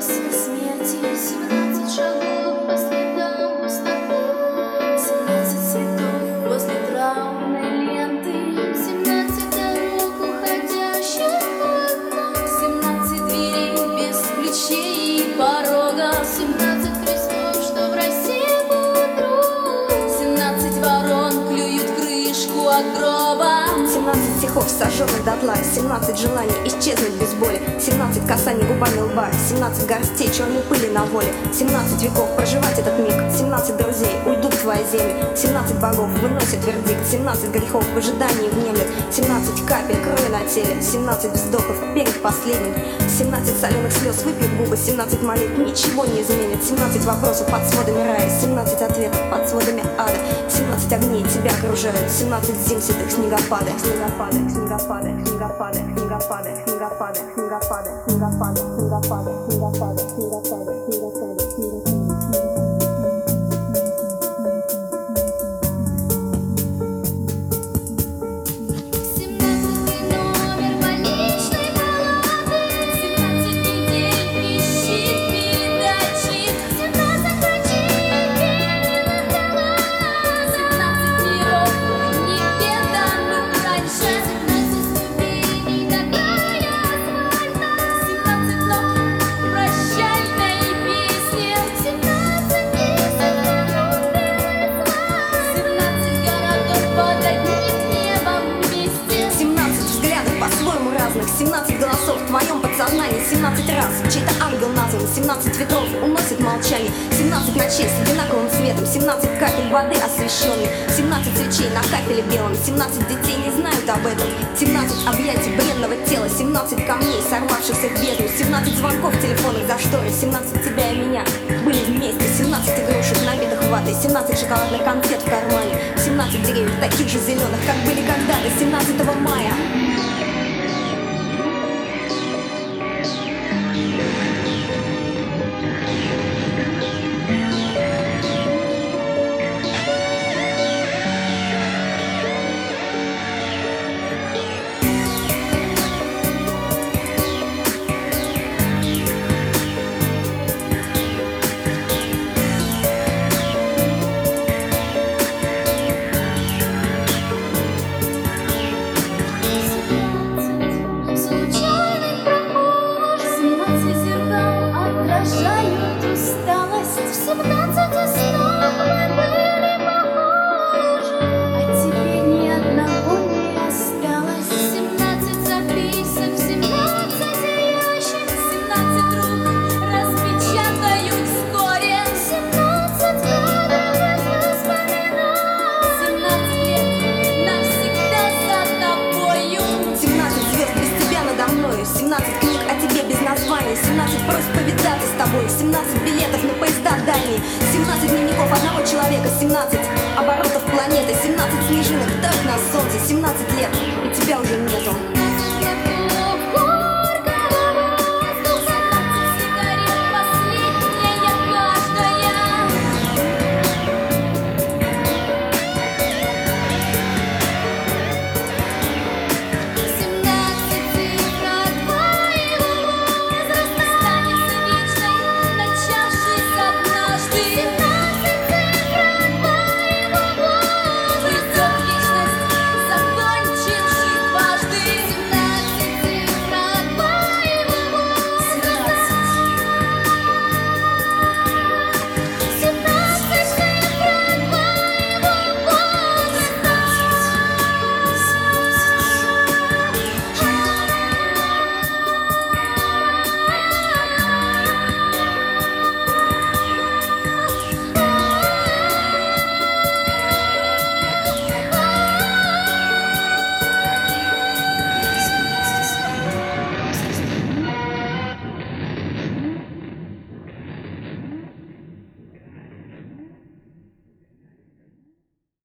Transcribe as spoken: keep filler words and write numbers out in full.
после смерти, семнадцать шагов по следам пустоты, семнадцать цветов возле траурной ленты, семнадцать дорог, уходящих в одно, семнадцать дверей без ключей и порога, семнадцать крестов, что в России будут, семнадцать ворон клюют крышку от гроба, семнадцать стихов, сожженных дотла, семнадцать желаний исчезнуть без боли, семнадцать касаний губами лба, семнадцать горстей черной пыли на воле, семнадцать веков проживать этот миг, семнадцать друзей уйдут в твои земли, семнадцать богов выносят вердикт, семнадцать грехов в ожидании внемлет, семнадцать капель крови на теле, семнадцать вздохов перед последним, семнадцать соленых слез выпьют губы, семнадцать молитв ничего не изменит, семнадцать вопросов под сводами рая, семнадцать ответов под сводами ада, семнадцать огней тебя окружают, семнадцать зим седых снегопады, снегопады, снегопады, снегопады, снегопады, снегопады, снегопады, снегопады, снегопады, снегопады, снегопады, снегопады, снегопады. семнадцать голосов в твоем подсознании, семнадцать раз чей-то ангел назван, семнадцать ветров уносит молчание, семнадцать ночей с одинаковым светом, семнадцать капель воды освещенной, семнадцать свечей на кафеле белом, семнадцать детей не знают об этом, семнадцать объятий бренного тела, семнадцать камней, сорвавшихся в бездну, семнадцать звонков телефонных за шторы, семнадцать тебя и меня были вместе, семнадцать игрушек, набитых ватой, семнадцать шоколадных конфет в кармане, семнадцать деревьев таких же зеленых, как были когда-то, семнадцатого мая. семнадцать просьб повидаться с тобой, семнадцать билетов на поезда дальние, семнадцать дневников одного человека, семнадцать оборотов планеты, семнадцать снежинок, дождь на солнце, семнадцать